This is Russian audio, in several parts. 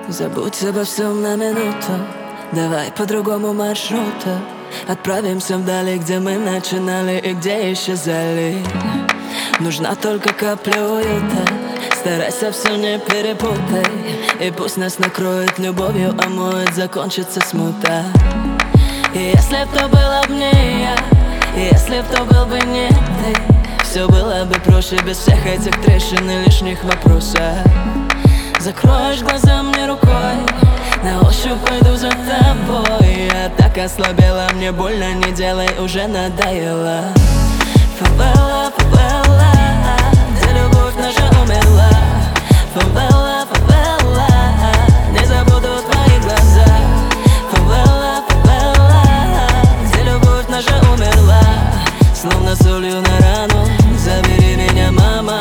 Забудь обо всем на минуту, давай по другому маршруту. Отправимся вдали, где мы начинали и где исчезали. Нужна только капля уюта, старайся все не перепутай. И пусть нас накроет любовью, омоет, закончится смута. И если б то была б не я, и если б то был бы не ты, все было бы проще без всех этих трещин и лишних вопросов. Закроешь глаза мне рукой, на ощупь пойду за тобой. Я так ослабела, мне больно, не делай, уже надоело. Фавела, фавела, где любовь наша умерла. Фавела, фавела, не забуду твои глаза. Фавела, фавела, где любовь наша умерла. Словно солью на рану, забери меня, мама.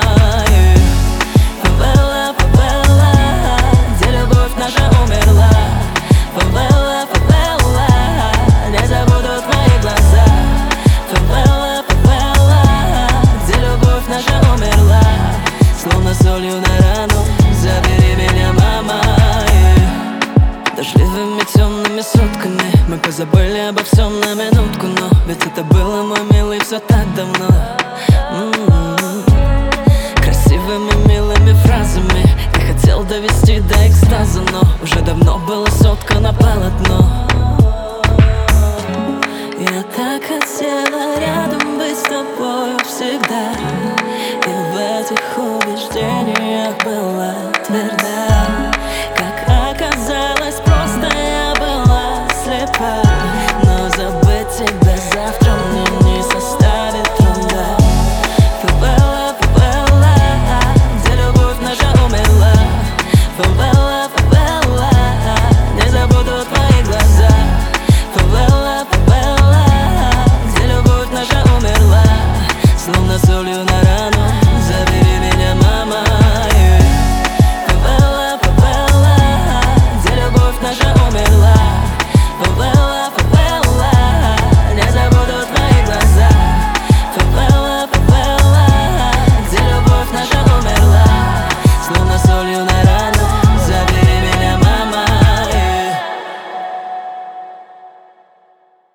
Фавела, фавела, где любовь наша умерла. Фавела, фавела, не забуду твои глаза. Фавела, фавела, где любовь наша умерла. Словно солью на рану, забери меня, мама. Дождливыми темными сутками мы позабыли обо всем на минутку, но ведь это было, мой милый, все так давно. Красивыми, милыми фразами я хотел довести до экстаза, но уже давно было соткано полотно. Я так хотела рядом быть с тобой всегда, и в этих убеждениях была тверда. Как оказалось, просто я была слепа, но забыть тебя завтра мне не составит труда. Фавела, фавела, где любовь наша умерла. Фавела, фавела, не забуду твои глаза. Фавела, фавела, где любовь наша умерла. Словно солью на